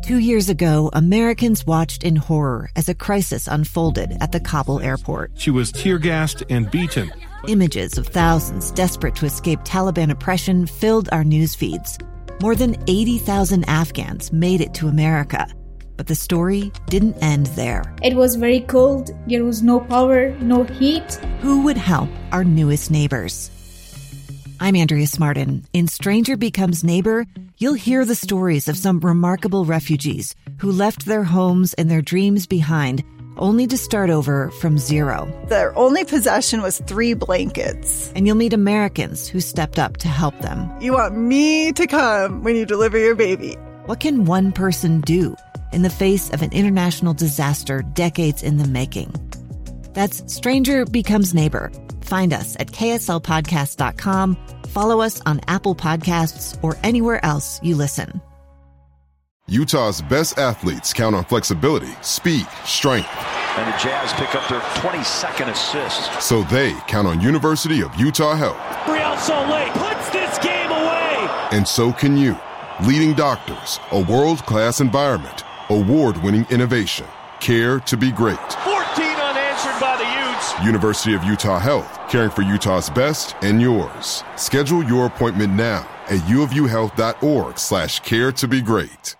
2 years ago, Americans watched in horror as a crisis unfolded at the Kabul airport. She was tear-gassed and beaten. Images of thousands desperate to escape Taliban oppression filled our news feeds. More than 80,000 Afghans made it to America. But the story didn't end there. It was very cold. There was no power, no heat. Who would help our newest neighbors? I'm Andrea Smartin. In Stranger Becomes Neighbor, you'll hear the stories of some remarkable refugees who left their homes and their dreams behind, only to start over from zero. Their only possession was 3 blankets. And you'll meet Americans who stepped up to help them. You want me to come when you deliver your baby. What can one person do in the face of an international disaster decades in the making? That's Stranger Becomes Neighbor. Find us at kslpodcast.com. Follow us on Apple Podcasts or anywhere else you listen. Utah's best athletes count on flexibility, speed, strength. And the Jazz pick up their 22nd assist. So they count on University of Utah Health. Real Salt Lake puts this game away. And so can you. Leading doctors, a world-class environment, award-winning innovation, care to be great. 14 unanswered by the Utes. University of Utah Health, caring for Utah's best and yours. Schedule your appointment now at uofuhealth.org/care to be great.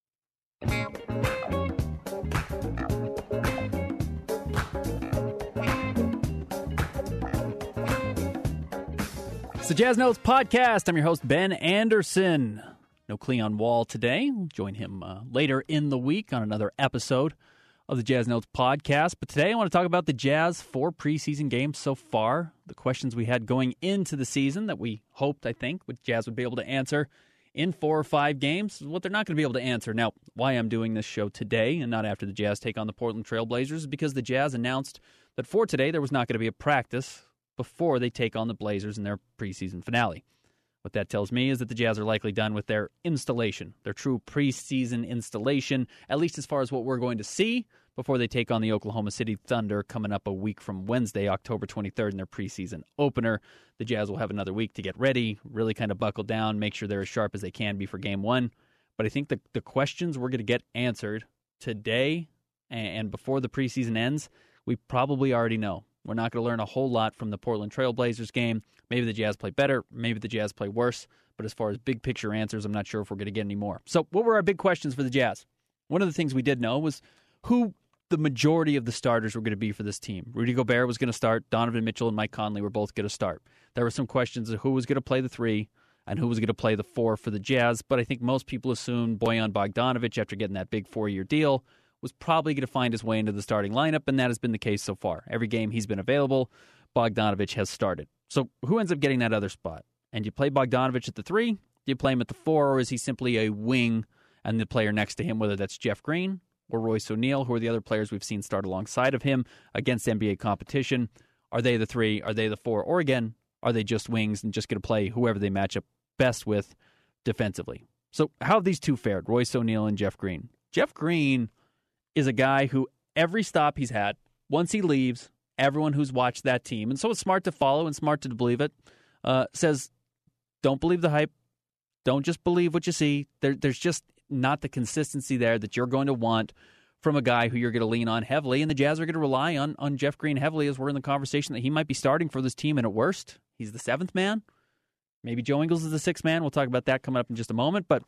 It's the Jazz Notes Podcast. I'm your host, Ben Anderson. No Cleon Wall today. We'll join him later in the week on another episode of the Jazz Notes Podcast. But today I want to talk about the Jazz 4 preseason games so far, the questions we had going into the season that we hoped, I think, Jazz would be able to answer in 4 or 5 games, what they're not going to be able to answer. Now, why I'm doing this show today and not after the Jazz take on the Portland Trail Blazers is because the Jazz announced that for today there was not going to be a practice before they take on the Blazers in their preseason finale. What that tells me is that the Jazz are likely done with their installation, their true preseason installation, at least as far as what we're going to see before they take on the Oklahoma City Thunder coming up a week from Wednesday, October 23rd, in their preseason opener. The Jazz will have another week to get ready, really kind of buckle down, make sure they're as sharp as they can be for Game 1. But I think the questions we're going to get answered today and before the preseason ends, we probably already know. We're not going to learn a whole lot from the Portland Trail Blazers game. Maybe the Jazz play better, maybe the Jazz play worse. But as far as big picture answers, I'm not sure if we're going to get any more. So what were our big questions for the Jazz? One of the things we did know was who the majority of the starters were going to be for this team. Rudy Gobert was going to start. Donovan Mitchell and Mike Conley were both going to start. There were some questions of who was going to play the 3 and who was going to play the 4 for the Jazz. But I think most people assumed Bojan Bogdanovic, after getting that big 4-year deal, was probably going to find his way into the starting lineup, and that has been the case so far. Every game he's been available, Bogdanovic has started. So who ends up getting that other spot? And you play Bogdanovic at the 3, do you play him at the 4, or is he simply a wing and the player next to him, whether that's Jeff Green or Royce O'Neal, who are the other players we've seen start alongside of him against NBA competition? Are they the 3? Are they the 4? Or again, are they just wings and just going to play whoever they match up best with defensively? So how have these two fared, Royce O'Neal and Jeff Green? Jeff Green is a guy who every stop he's had, once he leaves, everyone who's watched that team, and so it's smart to follow and smart to believe it, says, don't believe the hype. Don't just believe what you see. There's just not the consistency there that you're going to want from a guy who you're going to lean on heavily, and the Jazz are going to rely on Jeff Green heavily as we're in the conversation that he might be starting for this team, and at worst, he's the 7th man. Maybe Joe Ingles is the 6th man. We'll talk about that coming up in just a moment, but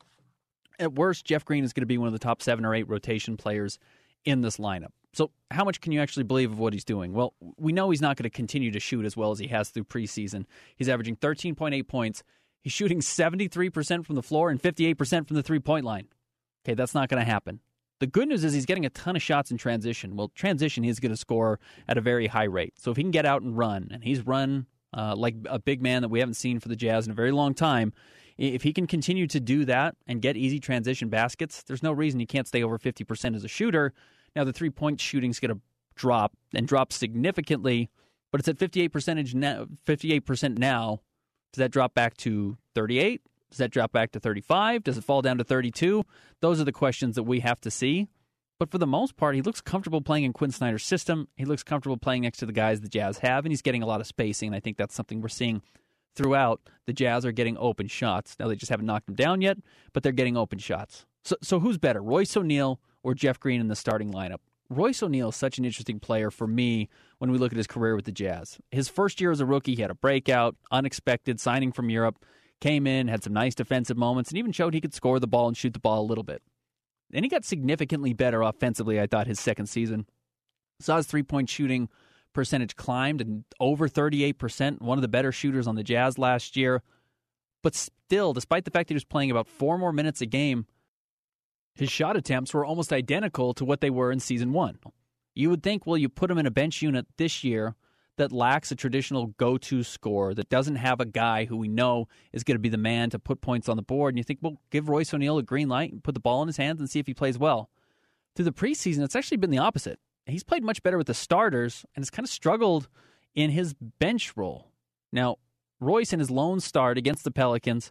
at worst, Jeff Green is going to be one of the top 7 or 8 rotation players in this lineup. So how much can you actually believe of what he's doing? Well, we know he's not going to continue to shoot as well as he has through preseason. He's averaging 13.8 points. He's shooting 73% from the floor and 58% from the three-point line. Okay, that's not going to happen. The good news is he's getting a ton of shots in transition. Well, transition, he's going to score at a very high rate. So if he can get out and run, and he's run like a big man that we haven't seen for the Jazz in a very long time, if he can continue to do that and get easy transition baskets, there's no reason he can't stay over 50% as a shooter. Now, the three-point shooting is going to drop and drop significantly, but it's at 58% now. Does that drop back to 38? Does that drop back to 35? Does it fall down to 32? Those are the questions that we have to see. But for the most part, he looks comfortable playing in Quinn Snyder's system. He looks comfortable playing next to the guys the Jazz have, and he's getting a lot of spacing, and I think that's something we're seeing throughout. The Jazz are getting open shots. Now, they just haven't knocked them down yet, but they're getting open shots. So who's better, Royce O'Neal or Jeff Green in the starting lineup? Royce O'Neal is such an interesting player for me when we look at his career with the Jazz. His first year as a rookie, he had a breakout, unexpected signing from Europe, came in, had some nice defensive moments, and even showed he could score the ball and shoot the ball a little bit. Then he got significantly better offensively, I thought, his second season. Saw his three-point shooting percentage climbed and over 38%, one of the better shooters on the Jazz last year. But still, despite the fact that he was playing about 4 more minutes a game, his shot attempts were almost identical to what they were in Season 1. You would think, well, you put him in a bench unit this year that lacks a traditional go-to scorer, that doesn't have a guy who we know is going to be the man to put points on the board. And you think, well, give Royce O'Neal a green light and put the ball in his hands and see if he plays well. Through the preseason, it's actually been the opposite. He's played much better with the starters and has kind of struggled in his bench role. Now, Royce in his lone start against the Pelicans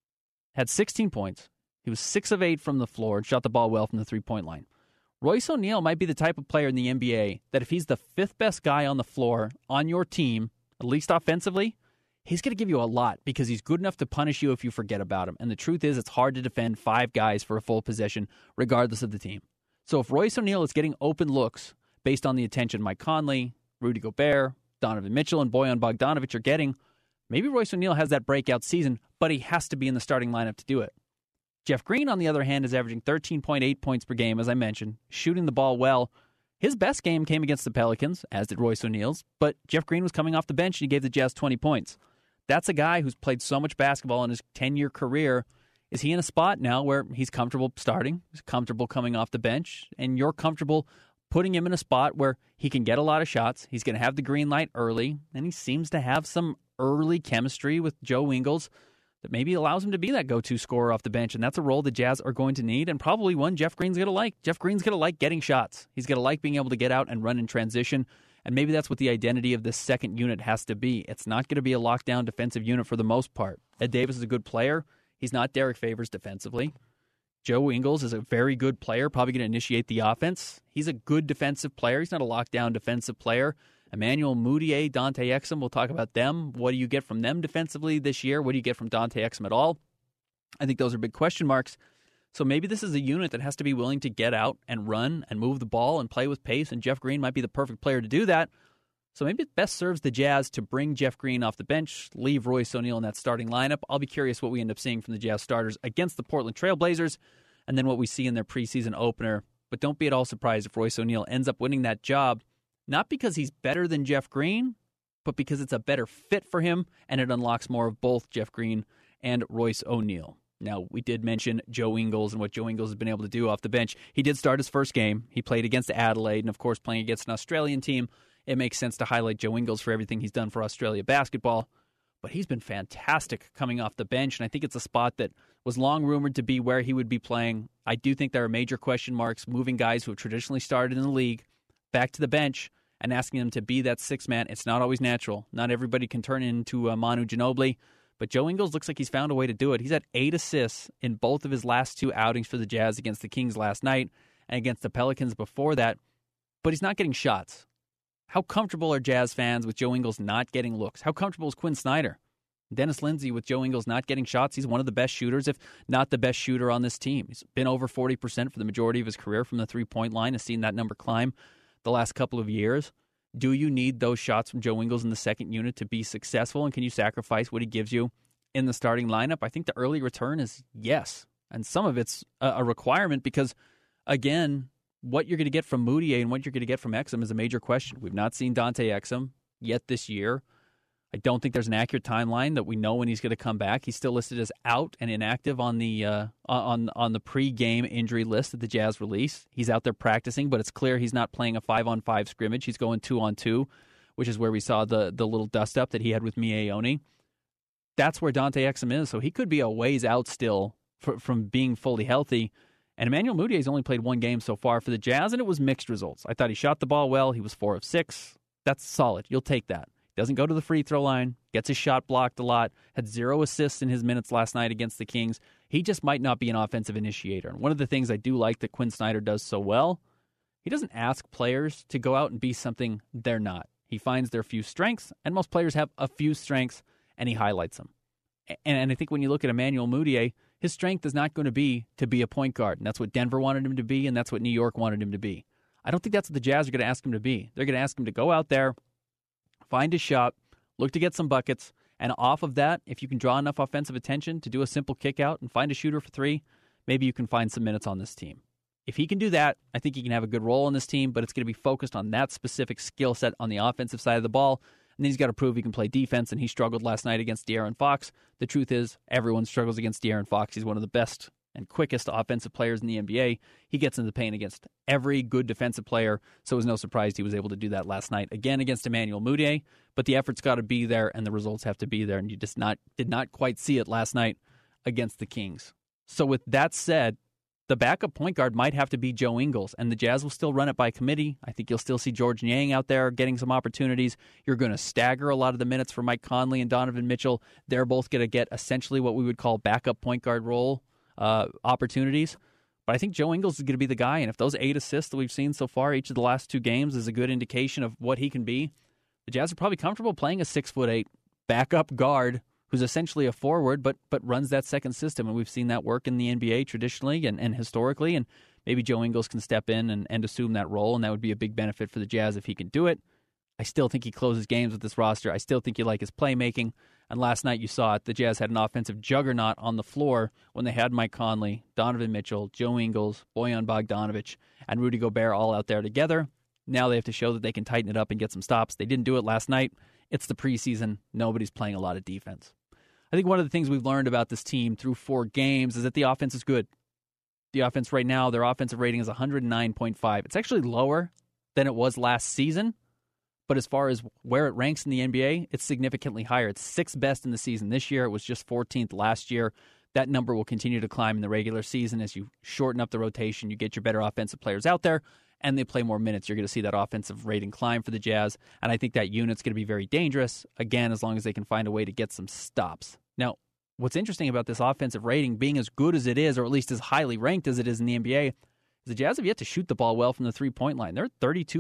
had 16 points. He was 6 of 8 from the floor and shot the ball well from the three-point line. Royce O'Neal might be the type of player in the NBA that if he's the 5th best guy on the floor on your team, at least offensively, he's going to give you a lot because he's good enough to punish you if you forget about him. And the truth is, it's hard to defend 5 guys for a full possession regardless of the team. So if Royce O'Neal is getting open looks based on the attention Mike Conley, Rudy Gobert, Donovan Mitchell, and Bojan Bogdanovic are getting, maybe Royce O'Neal has that breakout season, but he has to be in the starting lineup to do it. Jeff Green, on the other hand, is averaging 13.8 points per game, as I mentioned, shooting the ball well. His best game came against the Pelicans, as did Royce O'Neal's, but Jeff Green was coming off the bench and he gave the Jazz 20 points. That's a guy who's played so much basketball in his 10-year career. Is he in a spot now where he's comfortable starting, he's comfortable coming off the bench, and you're comfortable putting him in a spot where he can get a lot of shots, he's going to have the green light early, and he seems to have some early chemistry with Joe Ingles that maybe allows him to be that go-to scorer off the bench, and that's a role the Jazz are going to need, and probably one Jeff Green's going to like. Jeff Green's going to like getting shots. He's going to like being able to get out and run in transition, and maybe that's what the identity of this second unit has to be. It's not going to be a lockdown defensive unit for the most part. Ed Davis is a good player. He's not Derek Favors defensively. Joe Ingles is a very good player, probably going to initiate the offense. He's a good defensive player. He's not a lockdown defensive player. Emmanuel Mudiay, Dante Exum, we'll talk about them. What do you get from them defensively this year? What do you get from Dante Exum at all? I think those are big question marks. So maybe this is a unit that has to be willing to get out and run and move the ball and play with pace, and Jeff Green might be the perfect player to do that. So maybe it best serves the Jazz to bring Jeff Green off the bench, leave Royce O'Neal in that starting lineup. I'll be curious what we end up seeing from the Jazz starters against the Portland Trail Blazers, and then what we see in their preseason opener. But don't be at all surprised if Royce O'Neal ends up winning that job, not because he's better than Jeff Green, but because it's a better fit for him, and it unlocks more of both Jeff Green and Royce O'Neal. Now, we did mention Joe Ingles and what Joe Ingles has been able to do off the bench. He did start his first game. He played against Adelaide, and of course, playing against an Australian team, it makes sense to highlight Joe Ingles for everything he's done for Australia basketball. But he's been fantastic coming off the bench, and I think it's a spot that was long rumored to be where he would be playing. I do think there are major question marks moving guys who have traditionally started in the league back to the bench and asking them to be that sixth man. It's not always natural. Not everybody can turn into Manu Ginobili, but Joe Ingles looks like he's found a way to do it. He's had 8 assists in both of his last 2 outings for the Jazz, against the Kings last night and against the Pelicans before that, but he's not getting shots. How comfortable are Jazz fans with Joe Ingles not getting looks? How comfortable is Quinn Snyder? Dennis Lindsey with Joe Ingles not getting shots? He's one of the best shooters, if not the best shooter on this team. He's been over 40% for the majority of his career from the three-point line. Has seen that number climb the last couple of years. Do you need those shots from Joe Ingles in the second unit to be successful, and can you sacrifice what he gives you in the starting lineup? I think the early return is yes, and some of it's a requirement because, again, what you're going to get from Mudiay and what you're going to get from Exum is a major question. We've not seen Dante Exum yet this year. I don't think there's an accurate timeline that we know when he's going to come back. He's still listed as out and inactive on the pre-game injury list that the Jazz release. He's out there practicing, but it's clear he's not playing a 5-on-5 scrimmage. He's going 2-on-2, which is where we saw the little dust-up that he had with Mie Ione. That's where Dante Exum is, so he could be a ways out still from being fully healthy. And Emmanuel Mudiay's only played 1 game so far for the Jazz, and it was mixed results. I thought he shot the ball well. He was 4 of 6. That's solid. You'll take that. Doesn't go to the free throw line, gets his shot blocked a lot, had 0 assists in his minutes last night against the Kings. He just might not be an offensive initiator. And one of the things I do like that Quinn Snyder does so well, he doesn't ask players to go out and be something they're not. He finds their few strengths, and most players have a few strengths, and he highlights them. And I think when you look at Emmanuel Mudiay, His strength is not going to be a point guard, and that's what Denver wanted him to be, and that's what New York wanted him to be. I don't think that's what the Jazz are going to ask him to be. They're going to ask him to go out there, find his shot, look to get some buckets, and off of that, if you can draw enough offensive attention to do a simple kick out and find a shooter for three, maybe you can find some minutes on this team. If he can do that, I think he can have a good role on this team, but it's going to be focused on that specific skill set on the offensive side of the ball. And then he's got to prove he can play defense, and he struggled last night against De'Aaron Fox. The truth is, everyone struggles against De'Aaron Fox. He's one of the best and quickest offensive players in the NBA. He gets into the paint against every good defensive player, so it was no surprise he was able to do that last night, again against Emmanuel Mudiay. But the effort's got to be there, and the results have to be there, and you just did not quite see it last night against the Kings. So with that said, the backup point guard might have to be Joe Ingles, and the Jazz will still run it by committee. I think you'll still see George Niang out there getting some opportunities. You're going to stagger a lot of the minutes for Mike Conley and Donovan Mitchell. They're both going to get essentially what we would call backup point guard role opportunities. But I think Joe Ingles is going to be the guy, and if those 8 assists that we've seen so far each of the last 2 games is a good indication of what he can be, the Jazz are probably comfortable playing a 6'8" backup guard who's essentially a forward, but runs that second system. And we've seen that work in the NBA traditionally and historically, and maybe Joe Ingles can step in and assume that role, and that would be a big benefit for the Jazz if he can do it. I still think he closes games with this roster. I still think you like his playmaking. And last night you saw it. The Jazz had an offensive juggernaut on the floor when they had Mike Conley, Donovan Mitchell, Joe Ingles, Bojan Bogdanovic, and Rudy Gobert all out there together. Now they have to show that they can tighten it up and get some stops. They didn't do it last night. It's the preseason. Nobody's playing a lot of defense. I think one of the things we've learned about this team through 4 games is that the offense is good. The offense right now, their offensive rating is 109.5. It's actually lower than it was last season, but as far as where it ranks in the NBA, it's significantly higher. It's 6th best in the season this year. It was just 14th last year. That number will continue to climb in the regular season as you shorten up the rotation, you get your better offensive players out there, and they play more minutes. You're going to see that offensive rating climb for the Jazz, and I think that unit's going to be very dangerous, again, as long as they can find a way to get some stops. Now, what's interesting about this offensive rating being as good as it is, or at least as highly ranked as it is in the NBA, is the Jazz have yet to shoot the ball well from the three-point line. They're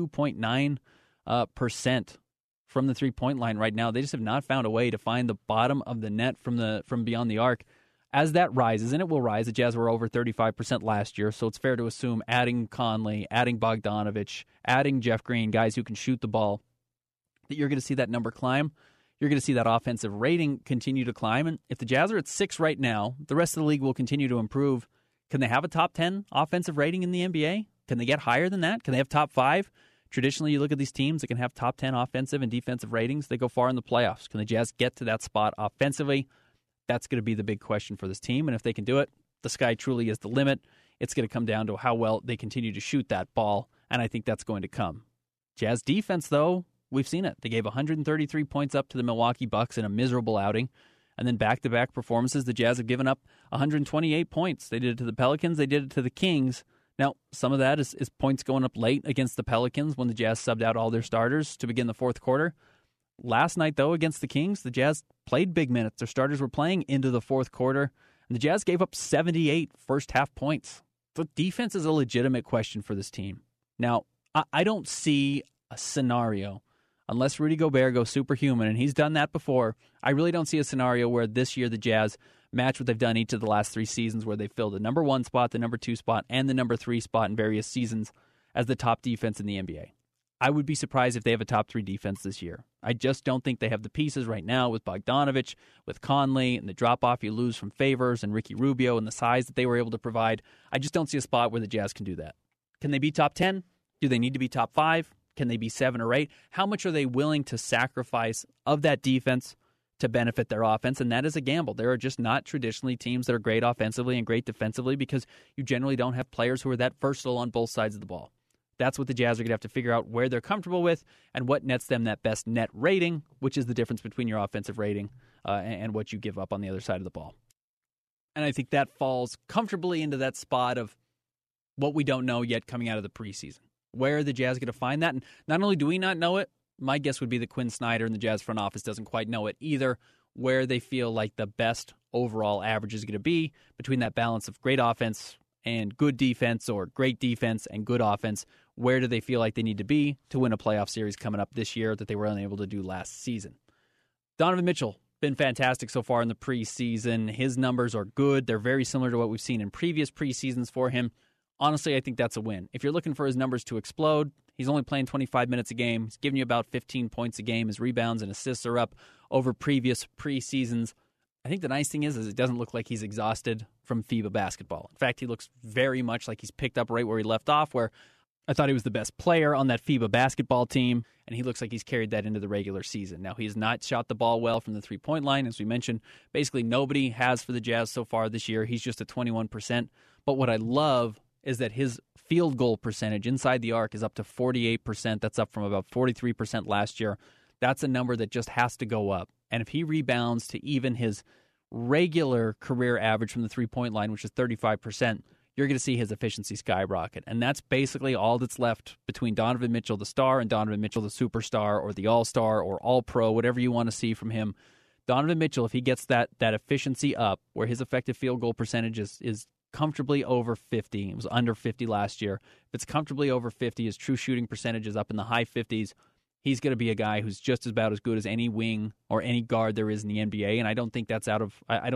32.9% from the three-point line right now. They just have not found a way to find the bottom of the net from beyond the arc. As that rises, and it will rise, the Jazz were over 35% last year, so it's fair to assume adding Conley, adding Bogdanovic, adding Jeff Green, guys who can shoot the ball, that you're going to see that number climb. You're going to see that offensive rating continue to climb. And if the Jazz are at 6 right now, the rest of the league will continue to improve. Can they have a top 10 offensive rating in the NBA? Can they get higher than that? Can they have top 5? Traditionally, you look at these teams that can have top 10 offensive and defensive ratings. They go far in the playoffs. Can the Jazz get to that spot offensively? That's going to be the big question for this team. And if they can do it, the sky truly is the limit. It's going to come down to how well they continue to shoot that ball. And I think that's going to come. Jazz defense, though, we've seen it. They gave 133 points up to the Milwaukee Bucks in a miserable outing. And then back-to-back performances, the Jazz have given up 128 points. They did it to the Pelicans. They did it to the Kings. Now, some of that is points going up late against the Pelicans when the Jazz subbed out all their starters to begin the fourth quarter. Last night, though, against the Kings, the Jazz played big minutes. Their starters were playing into the fourth quarter, and the Jazz gave up 78 first-half points. So defense is a legitimate question for this team. Now, I don't see a scenario, unless Rudy Gobert goes superhuman, and he's done that before, I really don't see a scenario where this year the Jazz match what they've done each of the last 3 seasons, where they fill the number 1 spot, the number 2 spot, and the number 3 spot in various seasons as the top defense in the NBA. I would be surprised if they have a top 3 defense this year. I just don't think they have the pieces right now with Bogdanovic, with Conley, and the drop-off you lose from Favors and Ricky Rubio and the size that they were able to provide. I just don't see a spot where the Jazz can do that. Can they be top 10? Do they need to be top 5? Can they be 7 or 8? How much are they willing to sacrifice of that defense to benefit their offense? And that is a gamble. There are just not traditionally teams that are great offensively and great defensively because you generally don't have players who are that versatile on both sides of the ball. That's what the Jazz are going to have to figure out where they're comfortable with and what nets them that best net rating, which is the difference between your offensive rating and what you give up on the other side of the ball. And I think that falls comfortably into that spot of what we don't know yet coming out of the preseason. Where are the Jazz going to find that? And not only do we not know it, my guess would be that Quinn Snyder and the Jazz front office doesn't quite know it either, where they feel like the best overall average is going to be between that balance of great offense and good defense, or great defense and good offense. Where do they feel like they need to be to win a playoff series coming up this year that they were unable to do last season? Donovan Mitchell been fantastic so far in the preseason. His numbers are good. They're very similar to what we've seen in previous preseasons for him. Honestly, I think that's a win. If you're looking for his numbers to explode, he's only playing 25 minutes a game. He's giving you about 15 points a game. His rebounds and assists are up over previous preseasons. I think the nice thing is it doesn't look like he's exhausted from FIBA basketball. In fact, he looks very much like he's picked up right where he left off, where I thought he was the best player on that FIBA basketball team, and he looks like he's carried that into the regular season. Now, he has not shot the ball well from the three-point line, as we mentioned. Basically, nobody has for the Jazz so far this year. He's just at 21%. But what I love is that his field goal percentage inside the arc is up to 48%. That's up from about 43% last year. That's a number that just has to go up. And if he rebounds to even his regular career average from the three-point line, which is 35%, you're going to see his efficiency skyrocket. And that's basically all that's left between Donovan Mitchell, the star, and Donovan Mitchell, the superstar, or the all-star, or all-pro, whatever you want to see from him. Donovan Mitchell, if he gets that efficiency up, where his effective field goal percentage is comfortably over 50. It was under 50 last year. If it's comfortably over 50, his true shooting percentage is up in the high 50s. He's going to be a guy who's just about as good as any wing or any guard there is in the NBA, and I don't think that's out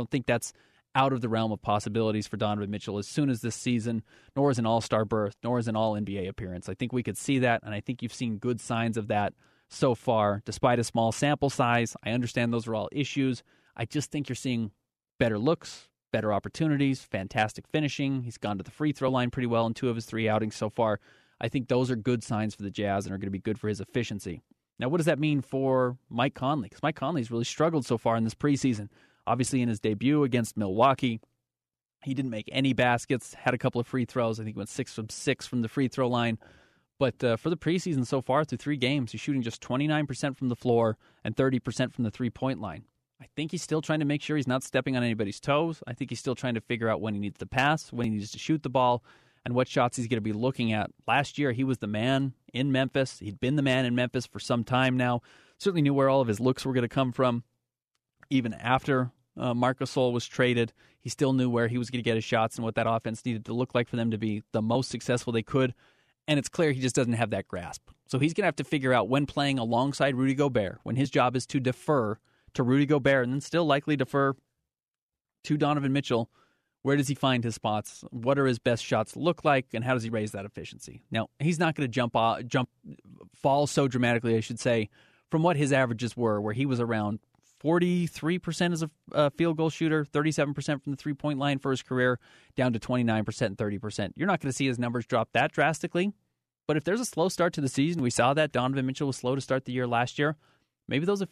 of the realm of possibilities for Donovan Mitchell as soon as this season, nor as an all-star berth, nor as an all-NBA appearance. I think we could see that, and I think you've seen good signs of that so far, despite a small sample size. I understand those are all issues. I just think you're seeing better looks, better opportunities, fantastic finishing. He's gone to the free throw line pretty well in 2 of his 3 outings so far. I think those are good signs for the Jazz and are going to be good for his efficiency. Now, what does that mean for Mike Conley? Because Mike Conley's really struggled so far in this preseason. Obviously, in his debut against Milwaukee, he didn't make any baskets, had a couple of free throws. I think he went 6 from 6 from the free throw line. But for the preseason so far, through 3 games, he's shooting just 29% from the floor and 30% from the three-point line. I think he's still trying to make sure he's not stepping on anybody's toes. I think he's still trying to figure out when he needs to pass, when he needs to shoot the ball, and what shots he's going to be looking at. Last year, he was the man in Memphis. He'd been the man in Memphis for some time now. Certainly knew where all of his looks were going to come from. Even after Marc Gasol was traded, he still knew where he was going to get his shots and what that offense needed to look like for them to be the most successful they could. And it's clear he just doesn't have that grasp. So he's going to have to figure out when playing alongside Rudy Gobert, when his job is to defer to Rudy Gobert and then still likely defer to Donovan Mitchell, where does he find his spots? What are his best shots look like, and how does he raise that efficiency? Now, he's not going to fall so dramatically, I should say, from what his averages were, where he was around 43% as a field goal shooter, 37% from the three-point line for his career, down to 29% and 30%. You're not going to see his numbers drop that drastically, but if there's a slow start to the season, we saw that Donovan Mitchell was slow to start the year last year, maybe those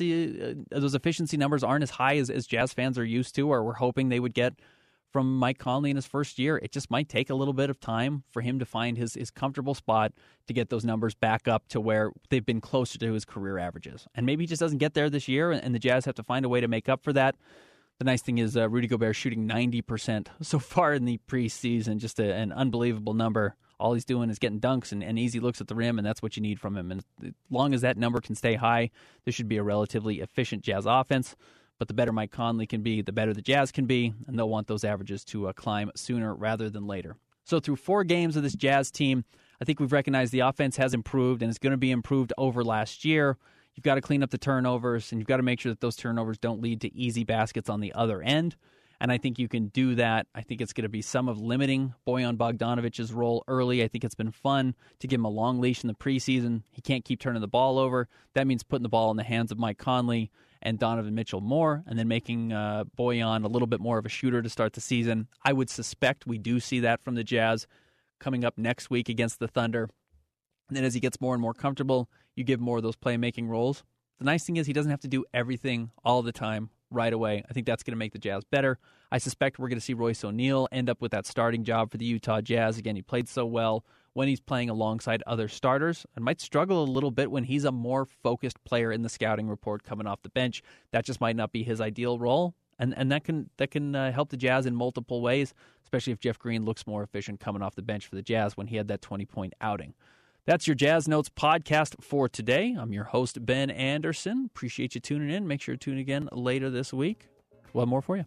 efficiency numbers aren't as high as Jazz fans are used to or we're hoping they would get from Mike Conley in his first year. It just might take a little bit of time for him to find his comfortable spot to get those numbers back up to where they've been closer to his career averages. And maybe he just doesn't get there this year, and the Jazz have to find a way to make up for that. The nice thing is Rudy Gobert shooting 90% so far in the preseason, just an unbelievable number. All he's doing is getting dunks and easy looks at the rim, and that's what you need from him. And as long as that number can stay high, this should be a relatively efficient Jazz offense. But the better Mike Conley can be, the better the Jazz can be, and they'll want those averages to climb sooner rather than later. So through 4 games of this Jazz team, I think we've recognized the offense has improved, and it's going to be improved over last year. You've got to clean up the turnovers, and you've got to make sure that those turnovers don't lead to easy baskets on the other end. And I think you can do that. I think it's going to be some of limiting Bojan Bogdanovic's role early. I think it's been fun to give him a long leash in the preseason. He can't keep turning the ball over. That means putting the ball in the hands of Mike Conley and Donovan Mitchell more, and then making Bojan a little bit more of a shooter to start the season. I would suspect we do see that from the Jazz coming up next week against the Thunder. And then as he gets more and more comfortable, you give more of those playmaking roles. The nice thing is he doesn't have to do everything all the time right away. I think that's going to make the Jazz better. I suspect we're going to see Royce O'Neal end up with that starting job for the Utah Jazz. Again, he played so well when he's playing alongside other starters, and might struggle a little bit when he's a more focused player in the scouting report coming off the bench. That just might not be his ideal role, and that can help the Jazz in multiple ways, especially if Jeff Green looks more efficient coming off the bench for the Jazz when he had that 20-point outing. That's your Jazz Notes podcast for today. I'm your host, Ben Anderson. Appreciate you tuning in. Make sure to tune again later this week. We'll have more for you.